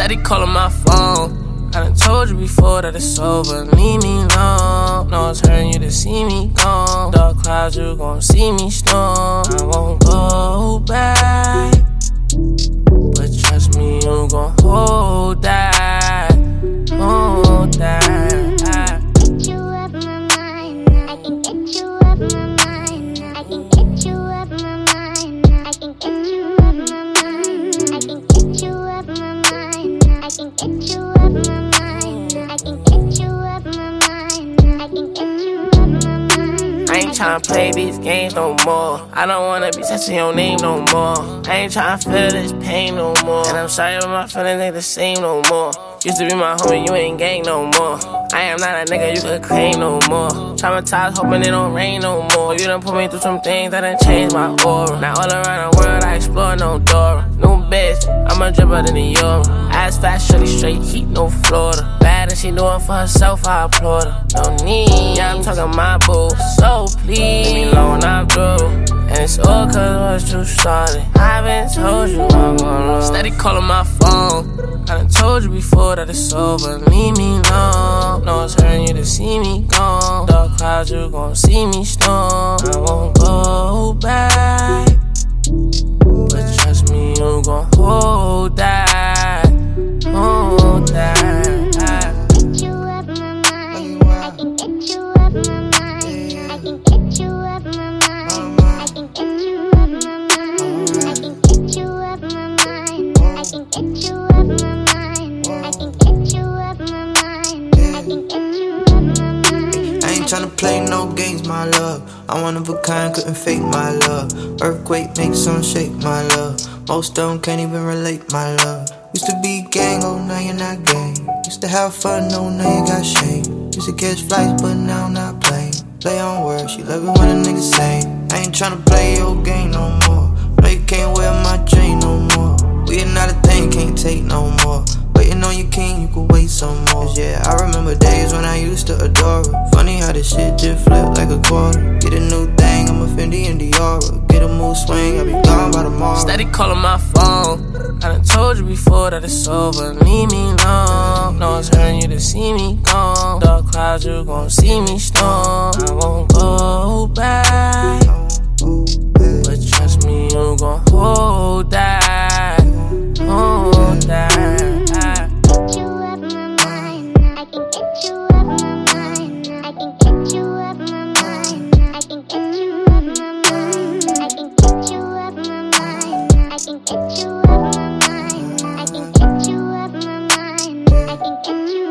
Steady calling my phone. I done told you before that it's over. Leave me alone. No, it's hurting you to see me gone. Dark clouds, you gon' see me storm. I won't go back, but trust me, you gon' hold that. Hold that. Get you up my mind. I can get you up my mind. I can get you up my mind. I can get you up my mind. I can get you up my mind. I can get you up my mind. I can get you up my mind. I can get you up my mind. I ain't tryna play these games no more. I don't wanna be touching your name no more. I ain't tryna feel this pain no more. And I'm sorry, but my feelings ain't the same no more. Used to be my homie, you ain't gang no more. I am not a nigga you could claim no more. Traumatized, hoping it don't rain no more. You done put me through some things that done changed my aura. Now all around the world I explore no Dora. New bitch, I'm a dripper than the Euro. Ass fast, shorty straight heat, no Florida. Bad and she doing for herself, I applaud her. No need, yeah, I'm talking my boo. So please, leave me alone, I'm through. And it's all cause what you started. I been told you I'm gonna lose. Steady calling my phone. I done told you before that it's over. Leave me alone. No, it's hurting you to see me gone. Dark clouds, you gon' see me storm. I won't go back, but trust me, you gon' hold that. Hold that. Get you up my mind. I can get you up my mind. I can get you up my mind. I can get you up my mind. I can get you up my mind. I can get you up my mind. I can get you up my mind. I can get you up my mind. I ain't tryna play no games, my love. I'm one of a kind, couldn't fake my love. Earthquake makes some shake, my love. Most of them can't even relate, my love. Used to be gang, oh now you're not gang. Used to have fun, oh now you got shame. Used to catch flights, but now I'm not playing. Play on words, she love it when a nigga say. I ain't tryna play your game no more. No, you can't wear my chain no more. We are not a thing, can't take no more. Waiting on your king, you could wait some more. 'Cause yeah, I remember days when I used to adore her. Funny how this shit just flipped like a quarter. Get a new thing, I'm a Fendi and Diora. Get a mood swing, I'll be gone by tomorrow. Steady calling my phone. I done told you before that it's over. Leave me alone. No, it's hurting you to see me gone. Dark clouds, you gon' see me storm. I won't go back, but trust me, you gon' hold that. Hold that. Get you up my mind. I can get you up my mind. I can get you up my mind. I can get you up my mind. I can get you up my mind. I can get you up my mind. I can get you up my mind. I can get you